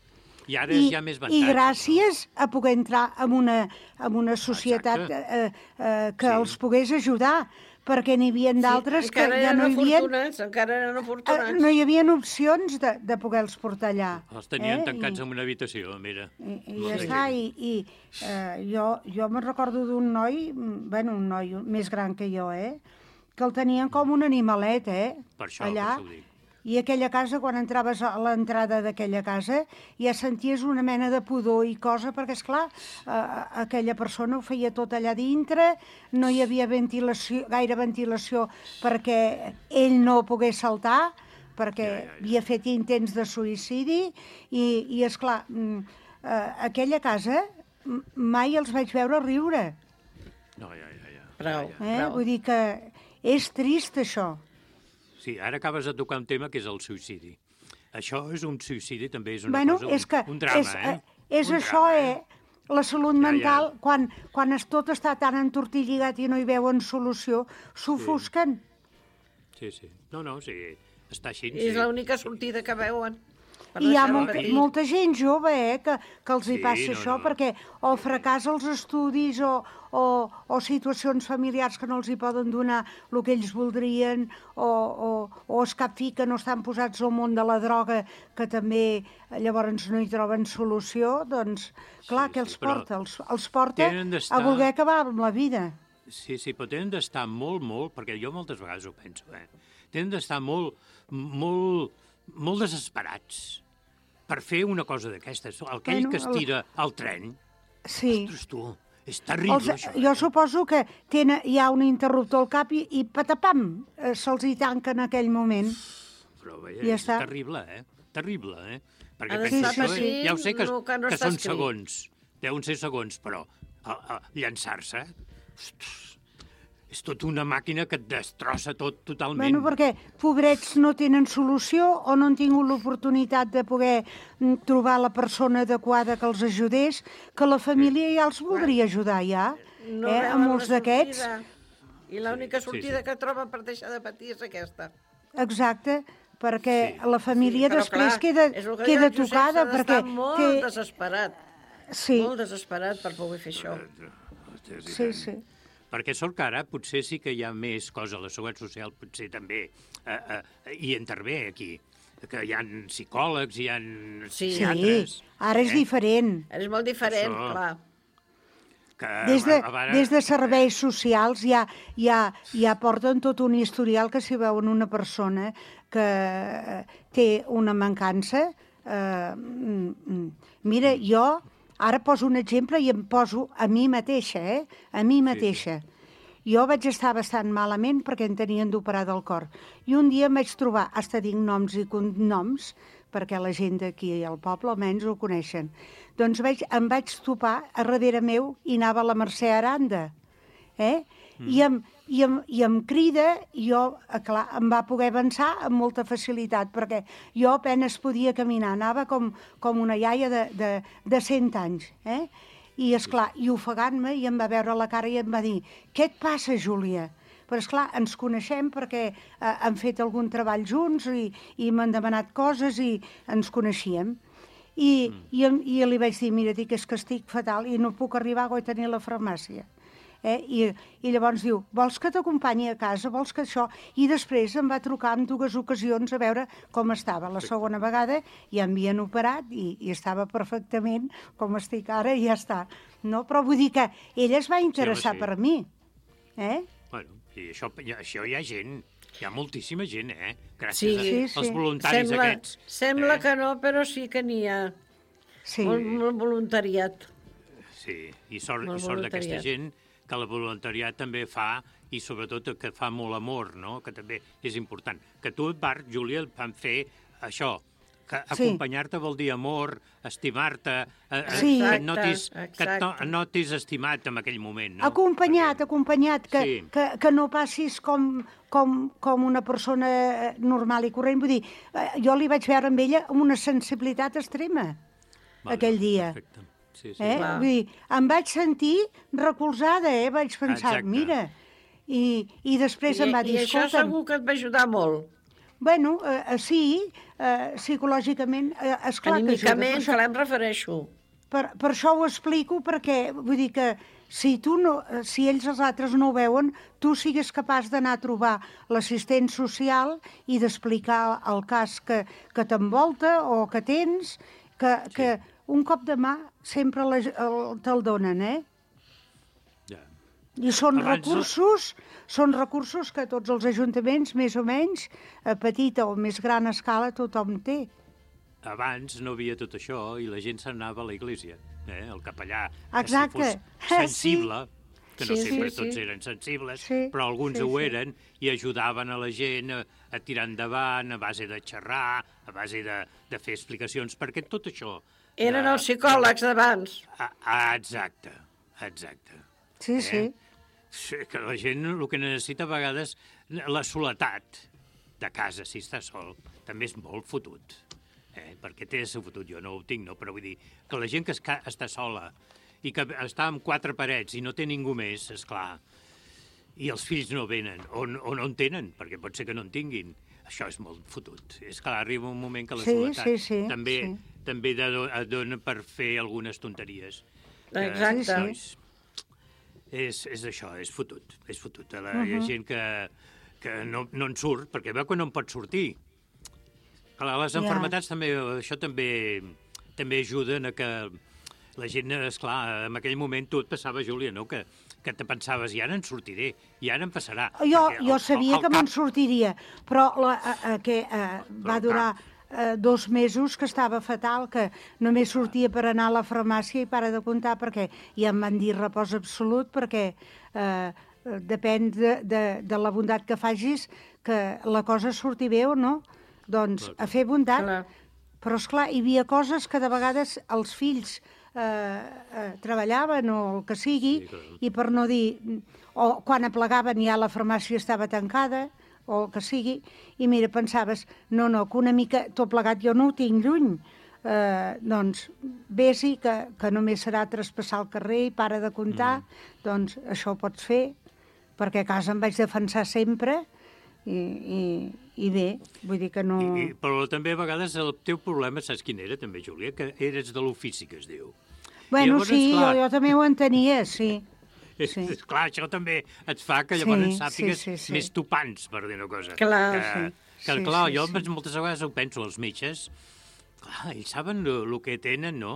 I ara I, hi ha més I avantatges. gràcies a poder entrar en una, en una societat Exacte. eh, eh, que sí. els pogués ajudar, perquè n'hi havia d'altres que encara ja no hi havia, afortunats, encara eren afortunats. eh, no hi havia opcions de, de poder-los portar allà. Els tenien eh? tancats I, en una habitació, mira. I, i ja està, i, i eh, jo, jo me'n recordo d'un noi, bueno, un noi més gran que jo, eh? que el tenien com un animalet, eh? Per això, allà. per això ho dic. I aquella casa, quan entraves a l'entrada d'aquella casa, ja senties una mena de pudor i cosa, perquè, esclar, eh, aquella persona ho feia tot allà dintre, no hi havia ventilació, gaire ventilació perquè ell no pogués saltar, perquè ja, ja, ja. havia fet intents de suïcidi, i, i esclar, eh, aquella casa mai els vaig veure riure. No, ja, ja, ja. Prou, Eh? prou. Vull dir que és trist, això. Sí, ara acabes de tocar un tema que és el suïcidi. Això és un suïcidi, també és una bueno, cosa, un, és que un drama, és, eh? És un això, drama, eh? La salut Ja, ja. mental, quan, quan es tot està tan entortilligat i no hi veuen solució, s'ofusquen. Sí, sí. No, no, sí. Està així. És sí. l'única sortida que veuen. per I hi ha deixar de molta, patir. molta gent jove eh, que, que els hi Sí, passa no, això, no. perquè o fracassa els estudis o, o, o situacions familiars que no els hi poden donar el que ells voldrien, o, o, o es cap fi que no estan posats al món de la droga, que també llavors no hi troben solució, doncs clar, Sí, que sí, els però porta? Els, els porta tenen d'estar- a voler acabar amb la vida. Sí, sí, però tenen d'estar molt, molt, perquè jo moltes vegades ho penso, eh? Tenen d'estar molt, molt, molt desesperats per fer una cosa d'aquestes. Aquell Bueno, que es el- tira al tren, Sí. ostres, tu, és terrible, Els, això. jo suposo que tenen, hi ha un interruptor al cap i, i patapam, eh, se'ls hi tanca en aquell moment. Però veia, Ja és està. terrible, eh? Terrible, eh? Perquè Ha de penses, estar "Oi, patint ja ho sé que, lo que no que està són escrit." segons, deuen ser segons, però a, a llançar-se, ostres, és tota una màquina que et destrossa tot totalment. Bueno, perquè pobrets no tenen solució o no han tingut l'oportunitat de poder mm, trobar la persona adequada que els ajudés, que la família ja els voldria ajudar, ja. No eh? A veuen molts la d'aquests. sortida. I l'única Sí, sortida sí. que troben per deixar de patir és aquesta. Exacte, perquè Sí. la família Però, després clar, queda, és el que queda diu el Josep, tocada, s'ha perquè... d'estar molt té- desesperat. Sí, Molt desesperat per poder fer això. sí, sí. Perquè sort que ara potser sí que hi ha més cosa, la Seguretat Social potser també eh, eh, hi intervé aquí, que hi ha psicòlegs, hi ha Sí, Sí, psiquiatres. ara és eh? diferent. És molt diferent, Això- clar. Que, Des de, a veure, des de serveis socials ja, ja, ja porten tot un historial que si veuen una persona que eh, té una mancança, eh, mm, mm, mira, jo ara poso un exemple i em poso a mi mateixa, eh? A mi mateixa. Jo vaig estar bastant malament perquè em tenien d'operar del cor. I un dia em vaig trobar, hasta dic noms i cognoms, perquè la gent d'aquí al poble almenys ho coneixen. Doncs vaig, em vaig topar a darrere meu i anava la Mercè Aranda. Eh? Mm. I, em, i, em, I em crida, i jo, eh, clar, em va poder avançar amb molta facilitat, perquè jo apenes podia caminar, anava com, com una iaia de, de, de cent anys. Eh? I, esclar, i ofegant-me, i em va veure la cara i em va dir: "Què et passa, Júlia?" Però, esclar, ens coneixem perquè eh, hem fet algun treball junts i, i m'han demanat coses i ens coneixíem. I, mm. i, em- i li vaig dir: "Mira, dic, és que estic fatal i no puc arribar a tenir la farmàcia." Eh? I, I llavors diu: "Vols que t'acompanyi a casa? Vols que això?" I després em va trucar en dues ocasions a veure com estava. La segona vegada ja m'havien operat i, i estava perfectament com estic ara i ja està. No? Però vull dir que ella es va interessar sí. per mi. Eh? Bueno, i això, i això hi ha gent, hi ha moltíssima gent, eh? Gràcies Sí, a, sí, sí. als voluntaris Sembla, aquests. sembla eh? que no, però sí que n'hi ha Sí. molt, molt voluntariat. Sí, i sort, Molt i sort d'aquesta voluntariat. gent que el voluntariat també fa, i sobretot que fa molt amor, no? Que també és important. Que tu, Bart, Júlia, et van fer això, que Sí. acompanyar-te vol dir amor, estimar-te, eh, Sí. que et notis, Exacte, que et no- exacte. notis estimat en aquell moment, no? Acompanyat, acompanyat, que, Sí. que, que no passis com, com, com una persona eh, normal i corrent. Vull dir, eh, jo li vaig veure amb ella amb una sensibilitat extrema Vale, aquell dia. perfecte. Sí, sí. Eh? Vull dir, em vaig sentir recolzada, eh? Vaig pensar, Exacte. mira... I, i després I, em va dir, I això escolta'm... segur que et va ajudar molt. Bueno, eh, sí, eh, psicològicament, eh, esclar que ajuda. Anímicament, Per això, que em refereixo. per, per això ho explico, perquè vull dir que si, tu no, si ells els altres no ho veuen, tu sigues capaç d'anar a trobar l'assistent social i d'explicar el cas que, que t'envolta o que tens, que, sí. que un cop de mà sempre la, el, te'l donen, eh? Ja. I són Abans... recursos, són recursos que tots els ajuntaments, més o menys, a petita o més gran escala, tothom té. Abans no havia tot això i la gent s'anava a la iglesia, eh? El capellà, Exacte. que si fos sensible, Sí. que no Sí, sempre sí, tots sí. eren sensibles, Sí, però alguns sí, ho sí. eren i ajudaven a la gent a, a tirar endavant a base de xerrar, a base de, de fer explicacions, perquè tot això... Eren de, els psicòlegs d'abans. Ah, ah, exacte, exacte. Sí, sí. Sí, que la gent el que necessita a vegades, la soledat de casa, si està sol, també és molt fotut. Eh? Perquè té de ser fotut, jo no ho tinc, no? Però vull dir que la gent que es, està sola i que està amb quatre parets i no té ningú més, és clar, i els fills no venen, o, o no en tenen, perquè pot ser que no en tinguin, això és molt fotut. És clar, arriba un moment que la Sí, soledat sí, sí, també, sí. també do, et dona per fer algunes tonteries. Que, Exacte. doncs, és, és això, és fotut, és fotut. La, Mhm. Hi ha gent que, que no, no en surt, perquè veu que no en pot sortir. Clar, les Ja. enfermetats també, això també, també ajuden a que la gent, esclar, en aquell moment tu et passava, Júlia, no?, que, que te pensaves, i ara en sortiré, i ara em passarà. Jo, Perquè jo el- sabia el que cap- me'n sortiria, però la, a, a, que eh, va durar eh, dos mesos que estava fatal, que només sortia per anar a la farmàcia i para de comptar, perquè ja em van dir repòs absolut, perquè eh, depèn de, de, de la bondat que facis, que la cosa surti bé o no. Doncs a fer bondat. Clar. Però, esclar, hi havia coses que de vegades els fills eh, eh, treballaven o el que sigui, sí, i per no dir... O quan aplegaven ja la farmàcia estava tancada, o el que sigui, i mira, pensaves, no, no, que una mica tot plegat jo no ho tinc lluny. Eh, doncs vés-hi, que, que només serà traspassar el carrer i para de comptar, mm. doncs això ho pots fer, perquè a casa em vaig defensar sempre, i, i, i bé, vull dir que no... I, i, però també a vegades el teu problema, saps quin era també, Júlia? Que eres de l'ofici, que es diu. Bueno, llavors, sí, clar, jo, jo també ho entenia, sí. Sí. Clar, això també et fa que Sí, llavors sí, sàpigues sí, sí. més topants, per dir una cosa. Clar, que, sí. Que, Sí, clar, sí, jo sí. moltes vegades ho penso, els metges, clar, ells saben el que tenen, no?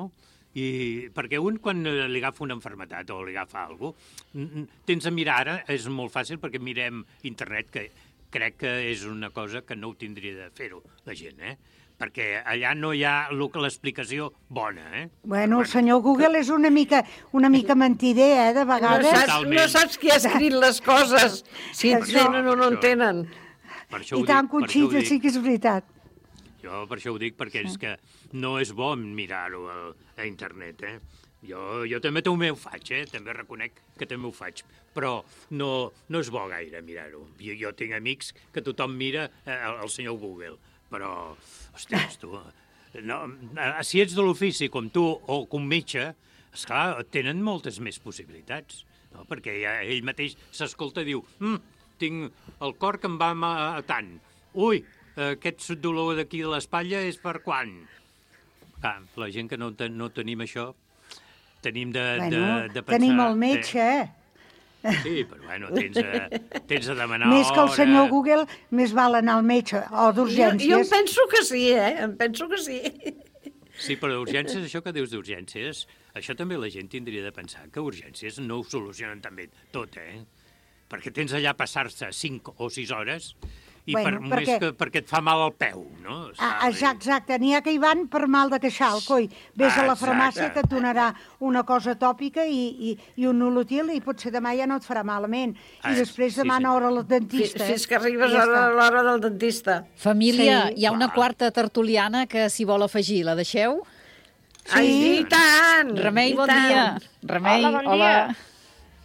I perquè un, quan li agafa una enfermetat o li agafa alguna cosa, tens a mirar, ara és molt fàcil perquè mirem internet, que crec que és una cosa que no ho tindria de fer-ho, la gent, eh? Perquè allà no hi ha l'explicació bona, eh? Bueno, el senyor Google és una mica, una mica mentider, eh, de No vegades. saps, no saps qui ha escrit les coses, si en Això- tenen o no en tenen. Per això ho I tant, dic, per això ho Conxita, dic. sí que és veritat. Jo per això ho dic, perquè és que no és bo mirar-ho a, a internet, eh? Jo, jo també també ho faig, eh? També reconec que també ho faig, però no, no és bo gaire mirar-ho. Jo, jo tinc amics que tothom mira eh, el, el senyor Google, però, ostres, tu... No, eh, si ets de l'ofici com tu o com metge, esclar, tenen moltes més possibilitats, no? Perquè ja, ell mateix s'escolta i diu mm, tinc el cor que em va a tant. Ui, aquest dolor d'aquí de l'espatlla és per quan? Ah, la gent que no, ten, no tenim això, tenim de, Bueno, de, de pensar... tenim el metge, eh? Sí, però bueno, tens a, tens a demanar Més que el hora. senyor Google, més val anar al metge o Jo, d'urgències. jo em penso que sí, eh? Em penso que sí. Sí, però urgències, això que dius d'urgències, això també la gent tindria de pensar, que urgències no ho solucionen també tot, eh? Perquè tens allà a passar-se cinc o sis hores i Bueno, per, perquè- més que perquè et fa mal al peu, no? Ah, exacte, exacte. N'hi ha que hi van per mal de queixal, coi. Ves a la Exacte. farmàcia que et donarà una cosa tòpica i, i, i un nolotil i potser demà ja no et farà malament. I Ah, després sí, demana sí. hora al Fins, dentista. fins que arribes I ja a està. l'hora del dentista. Família, Sí. hi ha una quarta tertuliana que s'hi vol afegir. La deixeu? Ai, i tant! Remei, i bon tant. dia. Remei, Hola, bon hola. dia.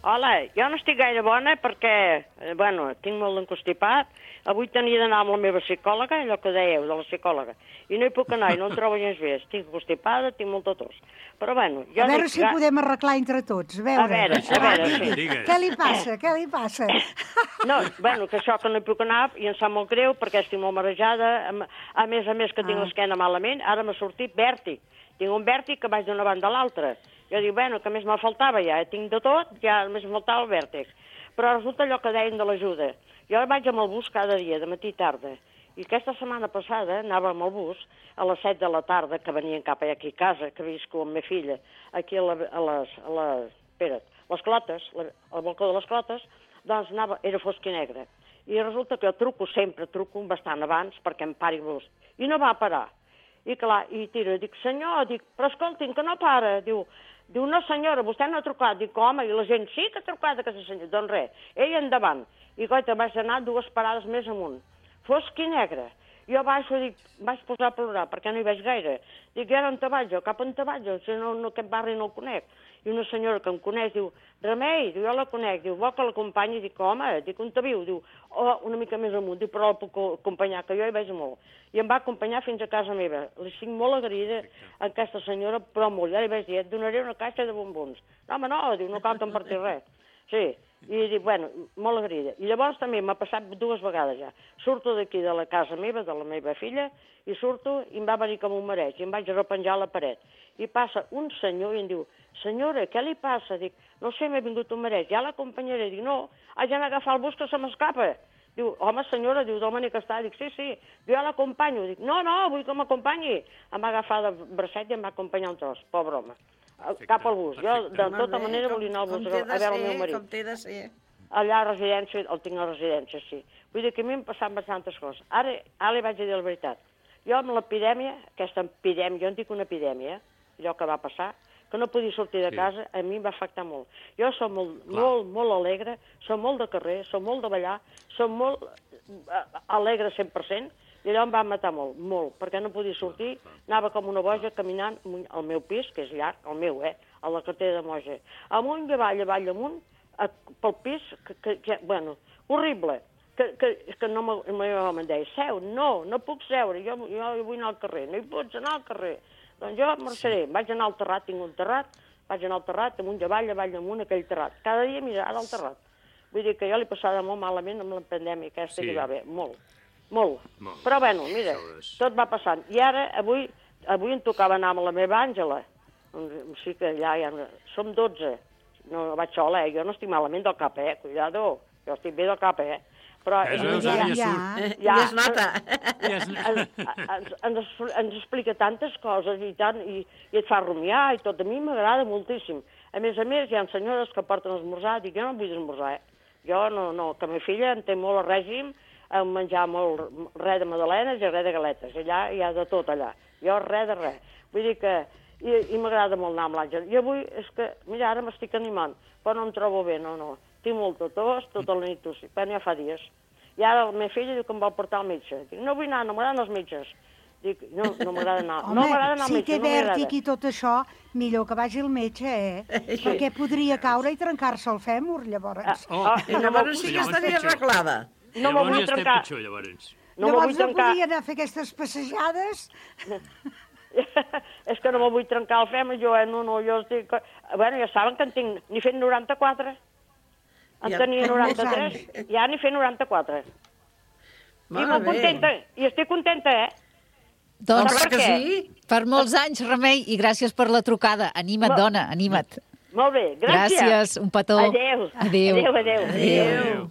Hola, jo no estic gaire bona perquè, eh, bueno, tinc molt d'encostipat. Avui tenia d'anar amb la meva psicòloga, allò que dèieu, de la psicòloga, i no hi puc anar, i no em trobo gens bé. Estic constipada, tinc molta tos. Però, bueno... Jo a veure dic, si podem arreglar entre tots. A veure, a veure, a veure sí. Què li passa? Què li passa? No, bueno, que això que no hi puc anar i em sap molt greu perquè estic molt marejada. A més a més que tinc ah. l'esquena malament, ara m'ha sortit vèrtic. Tinc un vèrtic que vaig d'una banda a l'altra. Jo dic, bueno, que més me faltava ja, tinc de tot, ja només me faltava el vèrtex. Però resulta allò que deien de l'ajuda. Jo vaig amb el bus cada dia, de matí i tarda, i aquesta setmana passada anava amb el bus a les set de la tarda, que venien cap aquí a casa, que visco amb ma filla, aquí a, la, a les, a les, espera't, les Clotes, la, al balcó de les Clotes, doncs anava, era fosc i negre. I resulta que jo truco sempre, truco bastant abans perquè em pari el bus. I no va parar. I clar, i tiro, dic, senyor, dic, però escolti'm, que no para, diu, Diu, no senyora, vostè no ha trucat. Dic, home, i la gent sí que ha trucat aquesta senyora. Doncs res, ell endavant. I coita, vaig anar dues parades més amunt. Fosc i negre. Jo baixo, dic, vaig posar a plorar, perquè no hi veig gaire. Dic, i ara on te vaig jo? Cap on te vaig jo? Si no, no, aquest barri no el conec. I una senyora que em coneix diu, Remei, diu, jo la conec. Diu, vol que l'acompanyi? Dic, home, dic, on te viu? Diu, oh, una mica més amunt. Diu, però la puc acompanyar, que jo hi veig molt. I em va acompanyar fins a casa meva. Li estic molt agraïda a aquesta senyora, però molt. Ja li vaig dir, et donaré una caixa de bombons. No, home, no, diu, no cal compartir res. Sí, i dic, bueno, molt agraïda. I llavors també m'ha passat dues vegades ja. Surto d'aquí de la casa meva, de la meva filla, i surto i em va venir com un mareig, i em vaig repenjar a la paret. I passa un senyor i em diu, senyora, què li passa? Dic, no sé, m'ha vingut un mareig, ja l'acompanyaré. Dic, no, haig d'anar a agafar el bus que se m'escapa. Diu, home, senyora, diu, d'home ni que està. Dic, sí, sí, jo ja l'acompanyo. Dic, no, no, vull que m'acompanyi. Em va agafar de bracet i em va acompanyar un tros, pobre home. Cap al bus. Jo, de tota manera, volia anar al bus a veure el meu marit. Com té de ser. Allà a residència, el tinc a residència, sí. Vull dir que a mi em passaven bastantes coses. Ara, ara li vaig dir la veritat. Jo amb l'epidèmia, aquesta epidèmia, jo en dic una epidèmia, allò que va passar, que no podia sortir de casa, a mi em va afectar molt. Jo som molt, molt, molt alegre, som molt de carrer, som molt de ballar, som molt alegre cent per cent, i allò em va matar molt, molt, perquè no podia sortir, anava com una boja caminant al meu pis, que és llarg, el meu, eh, a la cartera de Moja, amunt i avall, avall, amunt, pel pis, que, que, que bueno, horrible, que, que, que no em deia, seu, no, no puc seure, jo, jo vull anar al carrer, no hi pots anar al carrer. Doncs jo marxaré, vaig anar al terrat, tinc un terrat, vaig anar al terrat, amunt i avall, avall amunt, aquell terrat. Cada dia mirar al terrat. Vull dir que jo li passava molt malament amb la pandèmia aquesta sí. que va haver, molt, molt. molt. Però bueno, mira, és... tot va passant. I ara, avui, avui em tocava anar amb la meva Àngela. O sigui que allà ja... Som dotze. No vaig sola, eh? Jo no estic malament del cap, eh? Cuidado, jo estic bé del cap, eh? Però és veus, ja, ja, ja, ja es nota. Ens, ens, ens, ens explica tantes coses i, tant, i, i et fa rumiar i tot. A mi m'agrada moltíssim. A més a més, hi ha senyores que porten esmorzar. Dic, jo no vull esmorzar, eh? Jo no, no, que ma filla en té molt el règim, a menjar molt res de magdalenes i res de galetes. Allà hi ha de tot, allà. Jo res de res. Vull dir que... I, i m'agrada molt anar amb l'Àngel. I avui és que, mira, ara m'estic animant, però no em trobo bé, no, no. Tinc molta tos, tota la nit tossi, però ja fa dies. I ara la meva filla diu que em vol portar al metge. Dic, no vull anar, no m'agraden els metges. Dic, no, no m'agrada anar. Home, no m'agrada anar al si metge, té no m'agrada. vèrtic i tot això, millor que vagi al metge, eh? Perquè podria caure i trencar-se el fèmur, llavors. Ah, oh, oh, I llavors sí que estaria arreglada. No me vull trencar. Pitjor, llavors. No llavors no podia anar a fer aquestes passejades? És que no me vull trencar el fèmur, jo, eh? No, no, jo estic... Bueno, ja saben que en tinc, n'hi fet noranta-quatre. En ja, tenia noranta-tres, ja n'hi fet noranta-quatre. I molt contenta, i estic contenta, eh? Doncs per que sí. Per molts anys, Remei, i gràcies per la trucada. Anima't, molt, dona, anima't. Molt bé, gràcies. Gràcies, un petó. Adéu. Adéu. Adéu, adéu. Adéu.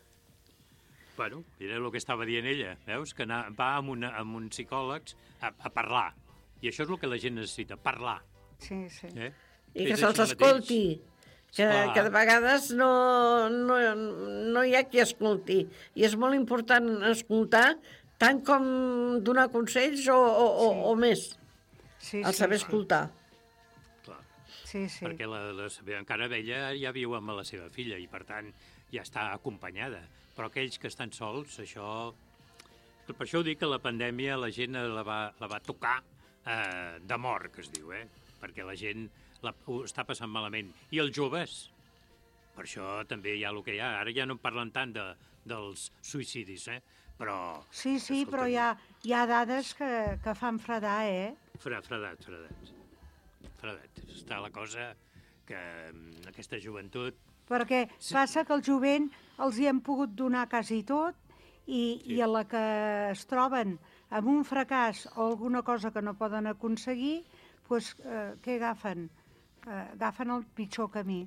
Bueno, era el que estava dient ella, veus? Que anar, va amb, una, amb un psicòleg a, a parlar. I això és el que la gent necessita, parlar. Sí, sí. Eh? I que se'ls escolti. Que, que de vegades no, no, no hi ha qui escolti. I és molt important escoltar, tant com donar consells o, o, sí. o, o més. Sí, el saber sí, escoltar. Clar. Sí, sí. Perquè la, la, encara ella ja viu amb la seva filla i, per tant, ja està acompanyada. Però aquells que estan sols, això... Per això ho dic que la pandèmia la gent la va, la va tocar eh, de mort, que es diu, eh? Perquè la gent la, ho està passant malament. I els joves, Per això també hi ha el que hi ha. Ara ja no en parlen tant de, dels suïcidis, eh? Però... Sí, sí, però hi ha, hi ha dades que, que fan fredar, eh? Fre, fredat, fredat. Fredat. Està la cosa que aquesta joventut... Perquè sí. Passa que el jovent els hi hem pogut donar quasi tot i, sí. i a la que es troben amb un fracàs o alguna cosa que no poden aconseguir, doncs, eh, què agafen? Eh, agafen el pitjor camí.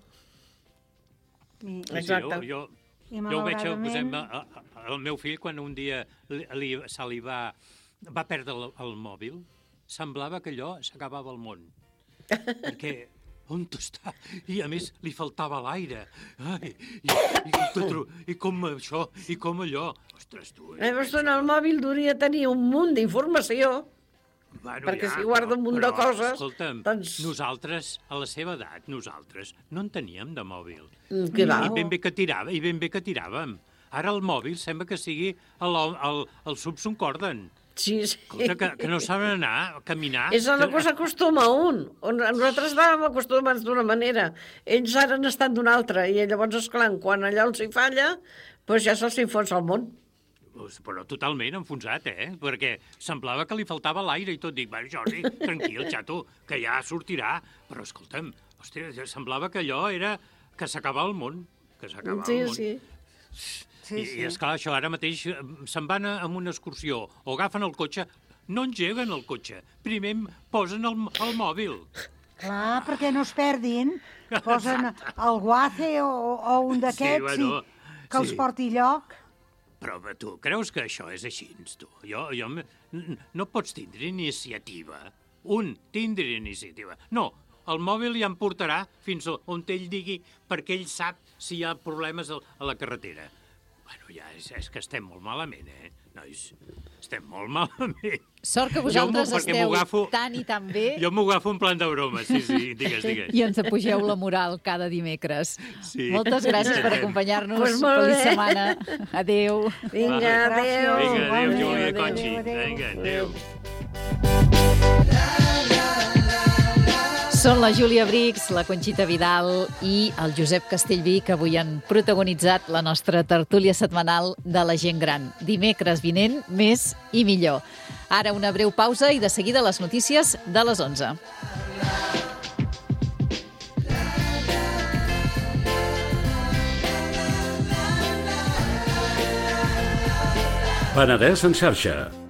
I, Exacte. Jo, jo, I jo ho veig, posem, el meu fill, quan un dia li, li, se li va, va perdre el, el mòbil, semblava que allò s'acabava el món. Perquè on està? I a més li faltava l'aire. Ai, i, i, i com això, i com allò. Ostres, tu... Eh, en el mòbil hauria tenir un munt d'informació, bueno, perquè ja, si guarda un munt però, de coses... Escolta'm, doncs... nosaltres, a la seva edat, nosaltres no en teníem de mòbil. Que va? I ben bé que tirava, i ben bé que tiràvem. Ara el mòbil sembla que sigui el, el, el Subson Corden. Sí, sí. Escolta, que, que no saben anar, caminar... És una cosa que acostuma un. Nosaltres estàvem acostumats d'una manera. Ells ara n'estan d'una altra. I llavors, esclar, quan allò els hi falla, doncs ja se'ls enfonsa el món. Però totalment enfonsat, eh? Perquè semblava que li faltava l'aire i tot. Dic, va, Jordi, tranquil, xato, que ja sortirà. Però, escolta'm, hòstia, semblava que allò era que s'acabava el món. Que s'acabava sí, el món. Sí, sí. Sí, I, sí. I esclar, això ara mateix se'n van a una excursió o agafen el cotxe, no engeguen el cotxe, primer posen el, el mòbil. Clar, perquè no es perdin, posen el Waze o, o un d'aquests sí, bueno, que els sí. porti lloc. Però tu creus que això és així, tu? Jo, jo no pots tindre iniciativa. Un, tindre iniciativa. No, el mòbil ja em portarà fins on ell digui perquè ell sap si hi ha problemes a la carretera. Bueno, ja és, és que estem molt malament, eh, nois? Estem molt malament. Sort que vosaltres esteu tan i tan bé. Jo m'ho agafo en plan de broma, sí, sí, digues, digues. I ens apugeu la moral cada dimecres. Sí. Moltes gràcies per acompanyar-nos. Pues Feliç setmana. Adéu. Vinga, adéu. Vinga, adéu, Júlia Conxi. Vinga, adéu. Són la Júlia Brix, la Conxita Vidal i el Josep Castellví, que avui han protagonitzat la nostra tertúlia setmanal de la gent gran. Dimecres vinent, més i millor. Ara una breu pausa i de seguida les notícies de les onze. Penedès en xarxa.